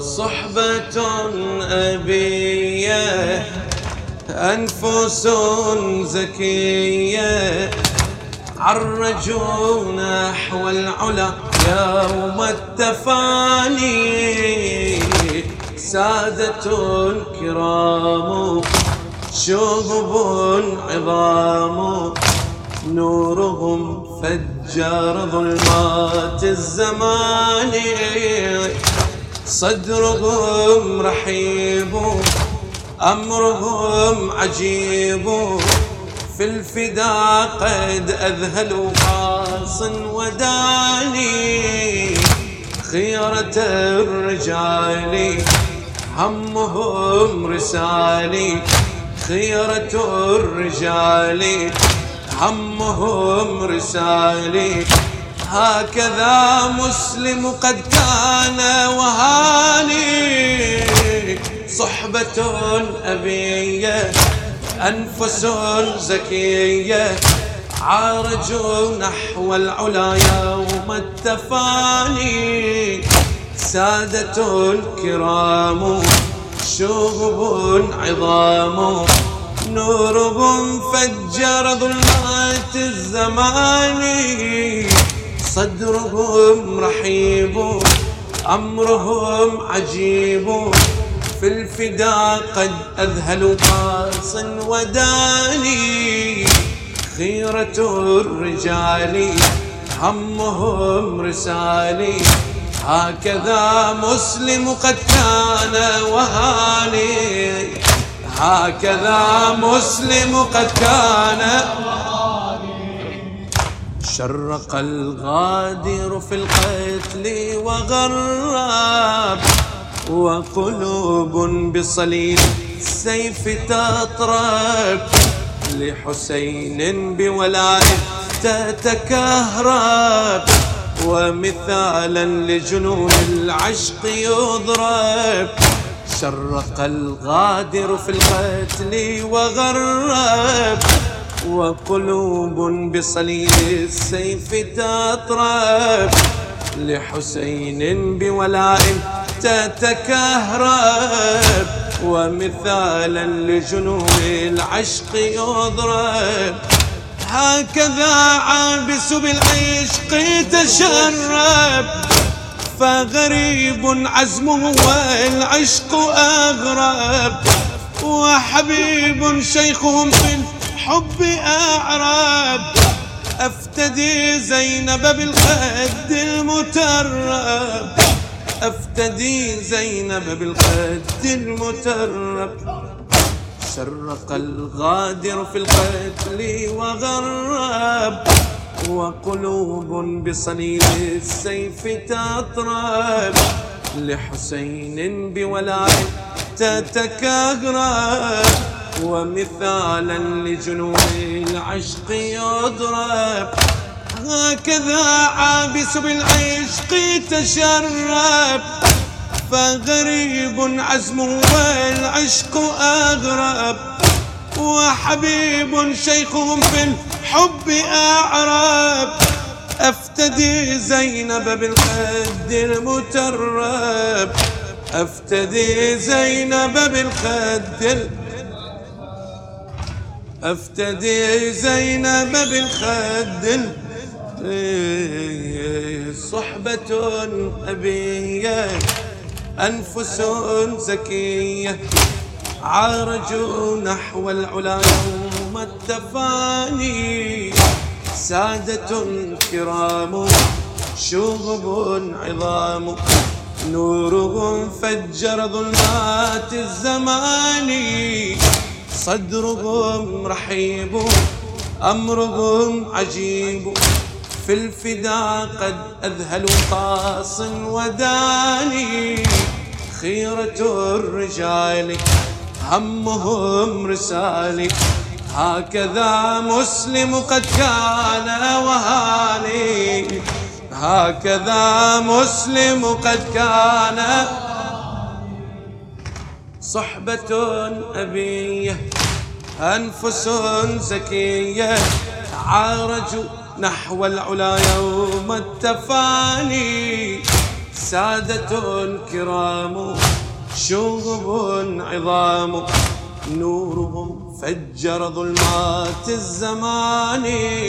صحبة أبية أنفس زكية عرجوا نحو العلا يوم التفاني سادة كرام شهب عظام نورهم فجر ظلمات الزمان صدرهم رحيب أمرهم عجيب في الفدا قد أذهلوا قاص وداني خيرة الرجال همهم رسالي خيرة الرجال همهم رسالي هكذا مسلم قد كان وهاني صحبة أبية أنفس زكية عارجوا نحو العلا يوم التفاني سادة كرام شهب عظام نورهم فجر ظلمات الزمان صدرهم رحيب أمرهم عجيب في الفدا قد أذهلوا قاص وداني خيرة الرجال همهم رسالي هكذا مسلم قد كان وهاني هكذا مسلم قد كان شرق الغادر في القتل وغرب وقلوب بصليب السيف تطرب لحسين بولائه تتكهرب ومثالا لجنون العشق يضرب شرق الغادر في القتل وغرب وقلوب بصليب السيف تطرب لحسين بولائه تتكهرب ومثالا لجنون العشق يضرب هكذا عابس بالعشق تشرب فغريب عزمه والعشق أغرب وحبيب شيخهم في الحب أعرب أفتدي زينب بالخد المترب أفتدي زينب بالخد المترب شرق الغادر في القتل وغرب وقلوب بصليب السيف تطرب لحسين بولائه تتكهرب ومثالا لجنون العشق يضرب هكذا عابس بالعشق تشرب فغريب عزمه والعشق أغرب وحبيب شيخهم في الحب أعرب أفتدي زينب بالخد المترب أفتدي زينب بالخد أفتدي زينب بالخد صحبة أبية أنفس زكية عارجوا نحو العلا يوم التفاني سادة كرام شهب عظام نورهم فجر ظلمات الزمان صدرهم رحيب أمرهم عجيب في الفدا قد أذهلوا قاص وداني خيرة الرجال همهم رسالي هكذا مسلم قد كان وهاني هكذا مسلم قد كان صحبة أبية أنفس زكية عارجوا نحو العلا يوم التفاني سادة كرام شوغب عظام نورهم فجر ظلمات الزمان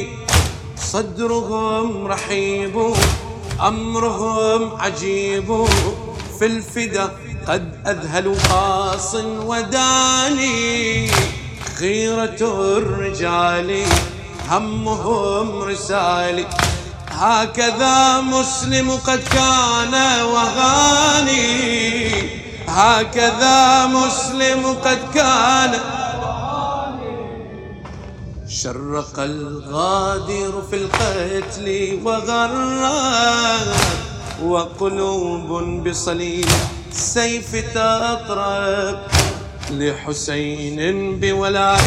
صدرهم رحيب أمرهم عجيب في الفدا قد أذهلوا قاص وداني خيرة الرجال همهم رسالي هكذا مسلم قد كان وغاني هكذا مسلم قد كان شرق الغادر في القتل وغرد وقلوب بصليب السيف تطرب لحسين بولاء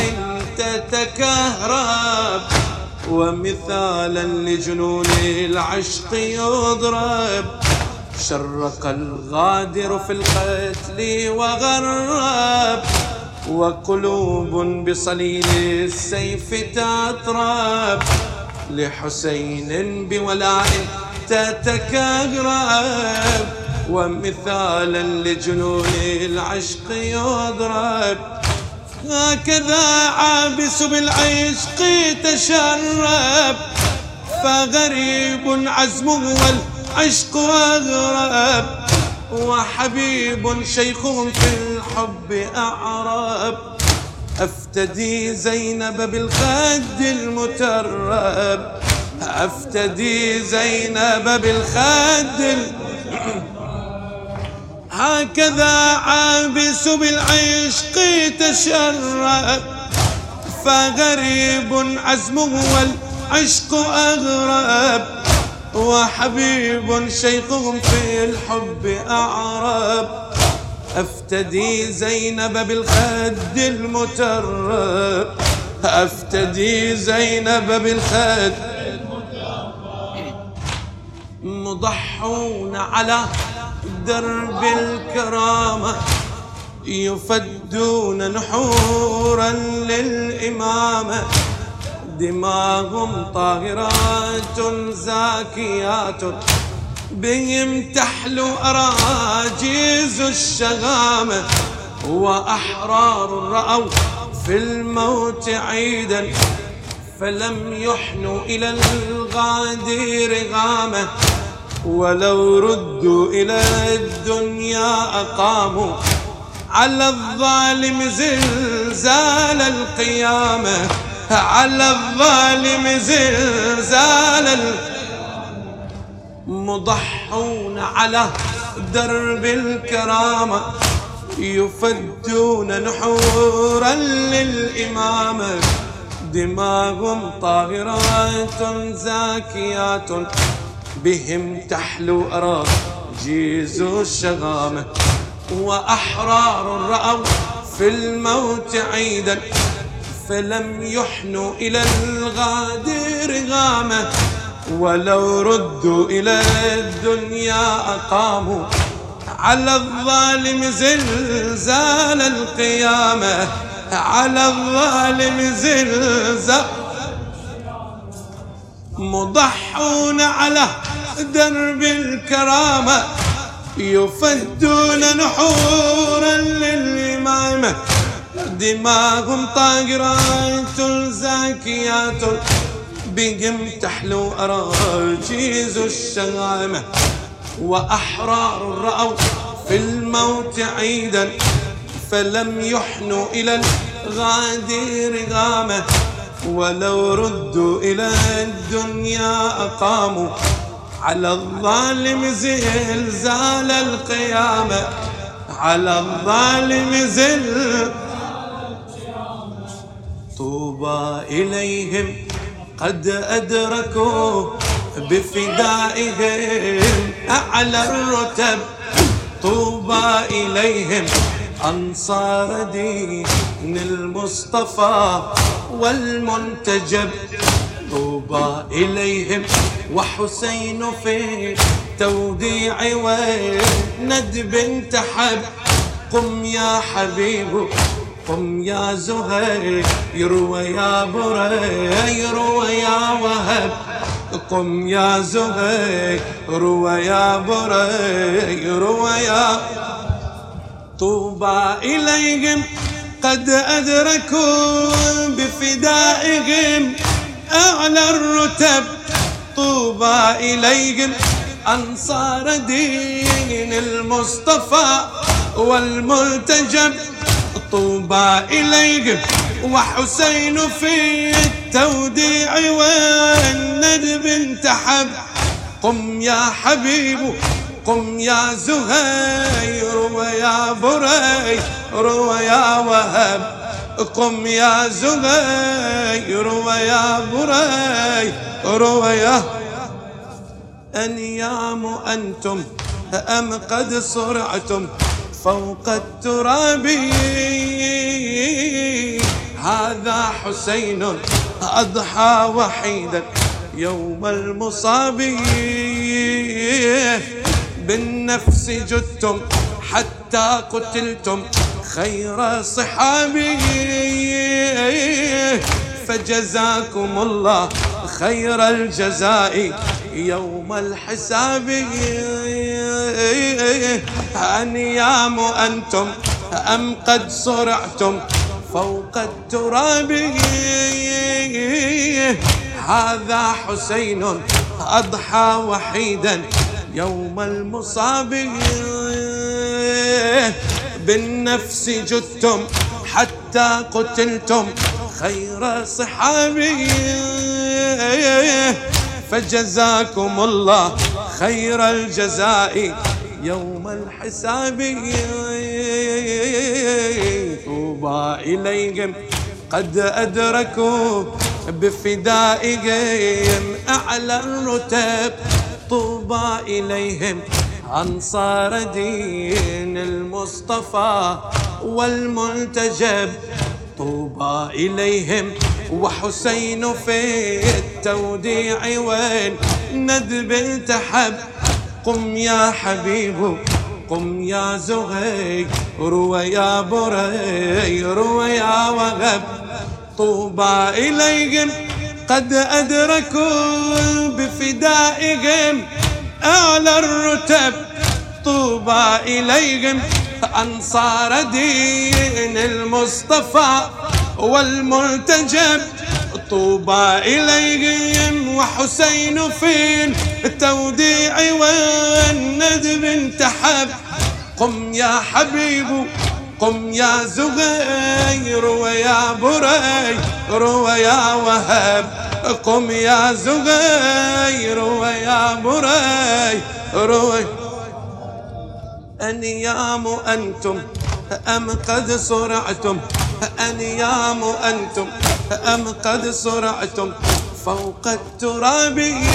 تتكهرب ومثالا لجنون العشق يضرب شرق الغادر في القتل وغرب وقلوب بصليل السيف تطرب لحسين بولاء تتكهرب ومثالا لجنون العشق يضرب هكذا عابس بالعشق تشرب فغريب عزمه والعشق أغرب وحبيب شيخهم في الحب أعرب أفتدي زينب بالخد المترب أفتدي زينب بالخد هكذا عابس بالعشق تشرب فغريب عزمه والعشق أغرب وحبيب شيخهم في الحب أعرب أفتدي زينب بالخد المترب أفتدي زينب بالخد مضحون على درب الكرامة يفدون نحورا للإمامة دماغهم طاهرات زاكيات بهم تحلو أراجيز الشغامة وأحرار رأوا في الموت عيدا فلم يحنوا إلى الغادر غامة ولو ردوا إلى الدنيا أقاموا على الظالم زلزال القيامة على الظالم زلزال مضحون على درب الكرامة يفدون نحورا للإمامة دماغهم طاهرات زاكيات بهم تحلو أراجيز الشغامة وأحرار رأوا في الموت عيدا فلم يحنوا إلى الغادر غامة ولو ردوا إلى الدنيا أقاموا على الظالم زلزال القيامة على الظالم زلزال مضحون على درب الكرامة يفدون نحورا للإمامة دماغهم طاهرات زاكيات بهم تحلو أراجيز الشغامة وأحرار رأوا في الموت عيدا فلم يحنوا إلى الغادر غامة ولو ردوا إلى الدنيا أقاموا على الظالم زلزال القيامة على الظالم زلزال طوبى إليهم قد أدركوا بفدائهم أعلى الرتب طوبى إليهم أنصار دين المصطفى والمنتجب طوبى إليهم وحسين في توديع وندب تحب قم يا حبيب قم يا زهير ويا برير ويا وهب قم يا زهير ويا برير ويا طوبى إليهم قد أدركوا بفدائهم أعلى الرتب. طوبى إليهم أنصار دين المصطفى والملتجب. طوبى إليهم وحسين في التوديع والندب انتحب. قم يا حبيب قم يا زهير ويا برير ويا وهب. قم يا زهير ويا برير ويا أنيام أنتم أم قد صرعتم فوق التراب. هذا حسين أضحى وحيدا يوم المصاب. بالنفس جدتم حتى قتلتم خير صحابي. فجزاكم الله خير الجزاء يوم الحساب. أنيام أنتم أم قد صرعتم فوق التراب. هذا حسين أضحى وحيدا يوم المصاب. بالنفس جدتم حتى قتلتم خير صحابي. فجزاكم الله خير الجزاء يوم الحساب. طوبى إليهم قد أدركوا بفدائهم أعلى الرتب. طوبى إليهم أنصار دين المصطفى والملتجب. طوبى إليهم وحسين في التوديع والندب التحب. قم يا حبيب قم يا زهير ويا برير ويا وهب. طوبى إليهم قد أدركوا بفدائهم أعلى الرتب. طوبى إليهم أنصار دين المصطفى والملتجب. طوبى إليهم وحسين في التوديع والندب انتحب. قم يا حبيب قم يا زهير ويا برير ويا وهب. قم يا زهير ويا برير. أنيام أنتم أم قد صرعتم. أنيام أنتم أم قد صرعتم فوق التراب.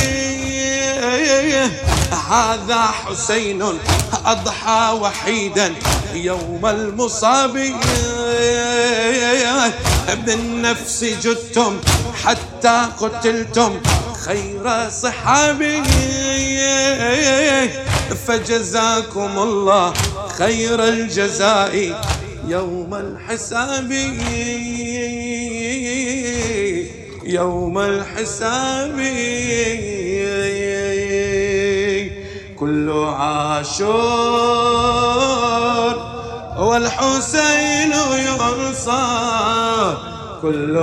هذا حسين أضحى وحيدا يوم المصاب. بالنفس جدتم حتى قتلتم خير صحابي. فجزاكم الله خير الجزاء يوم الحساب. يوم الحساب. كل عاشور والحسين ينصر. كل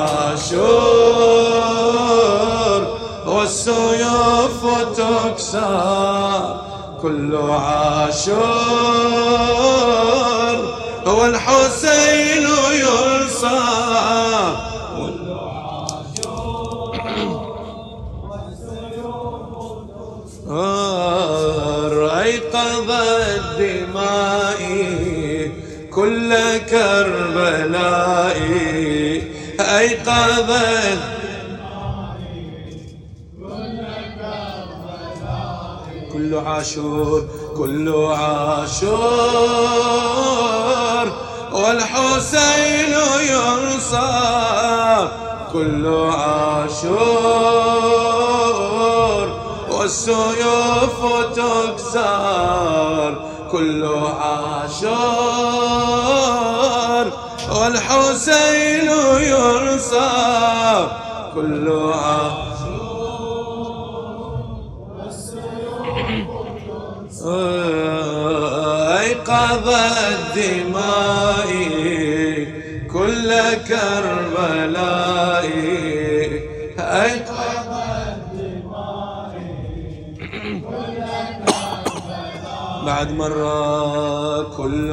عاشور والسيوف تكسر. كل عاشور والحسين ينصر. أيقظ الدماء كل كربلاء. أيقظ كل عاشور كل عاشور والحسين ينصر. كل عاشور والسيوف تكسر. كل عاشور والحسين ينصر. كل عاشور أيقظت دمائي كل كربلائي أيقظت دمائي كل كربلائي بعد مرة كل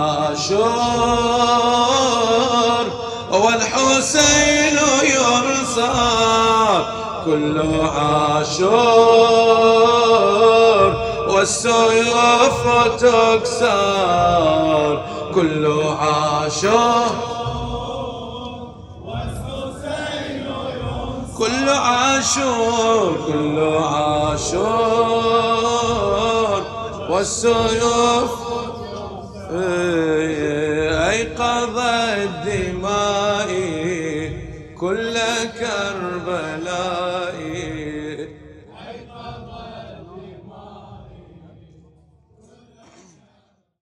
عاشور والحسين يرصى كل عاشور والسيوف تكسر كل عاشور كل عاشور كل عاشور والسيوف أيقظت دماء